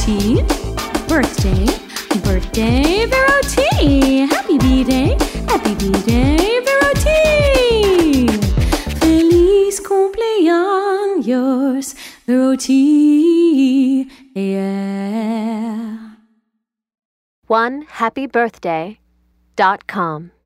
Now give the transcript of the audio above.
Veroti. Birthday, birthday, Veroti. Happy B-Day, Veroti. Feliz cumpleaños, Veroti. Yeah. OneHappyBirthday.com